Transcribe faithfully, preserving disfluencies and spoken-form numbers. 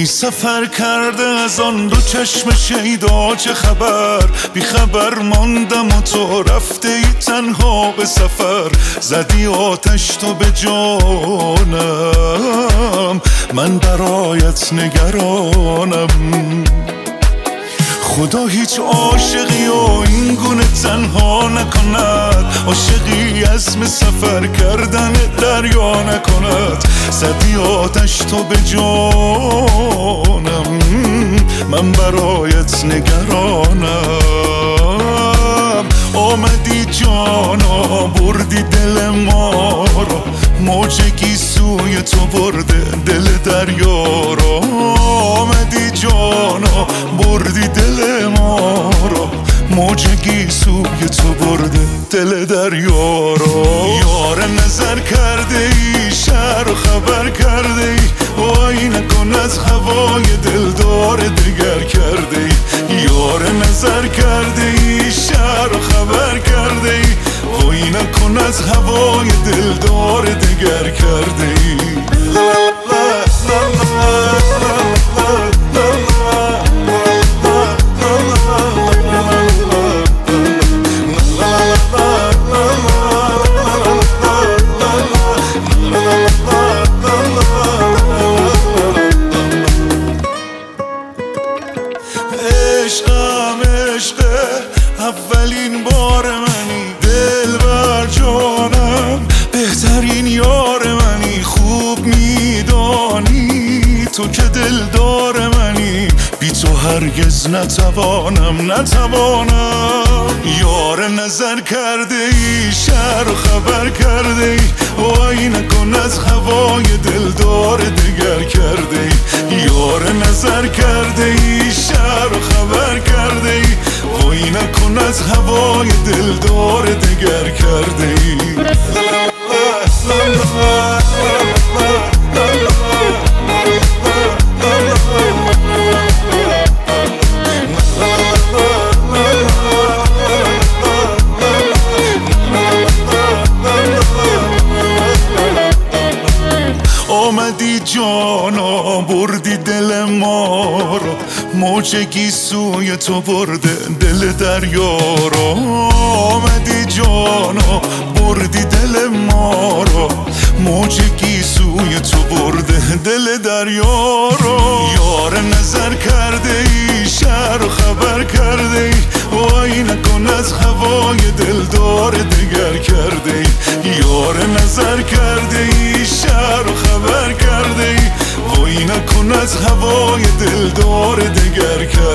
ای سفر کرده از آن دو چشم شیدا چه خبر؟ بی خبر ماندم و تو رفته ای تنها به سفر. زدی آتش تو به جانم، من برایت نگرانم. خدا هیچ عاشقی و این گونه تنها نکند، عاشقی عزم سفر کردن دریا نکند. زدی آتش تو به جانم، من برایت نگرانم. آمدی جانا بردی دل ما را، موج گیسوی تو برده دل دریا را. آمدی جانا بردی دل ما را، موج گیسوی تو برده دل دریا را. یار نظر کرده ای، شهر و خبر کرده ای، وای نکن از هوای دلدار دگر کرده ای. یار نظر کرده ای، شهر و خبر کرده ای، وای نکن از هوای دلدار دگر کرده ای. عشقم عشقه اولین بار منی، دل بر جانم بهترین یار منی. خوب میدانی تو که دلدار منی، بی تو هرگز نتوانم نتوانم. یار نظر کرده ای، شهر و خبر کرده ای، وای نکن از هوای دلدار دگر کرده ای. یار نظر کرده ای، شهر و خبر کرده ای، وای نکن از هوای دلدار دگر کرده ای. آمدی جانا بردی دل ما را، موج گیسوی تو برده دل دریا را. آمدی جانا بردی دل ما را، موج گیسوی تو برده دل دریا را. یار نظر کرده ای، شهر و خبر کرده ای، وای نکن از هوای دلدار دگر کرده ای. یار نظر کرده ای، شهر و خبر کرده ای، وای نکن از هوای دلدار دگر کرده ای.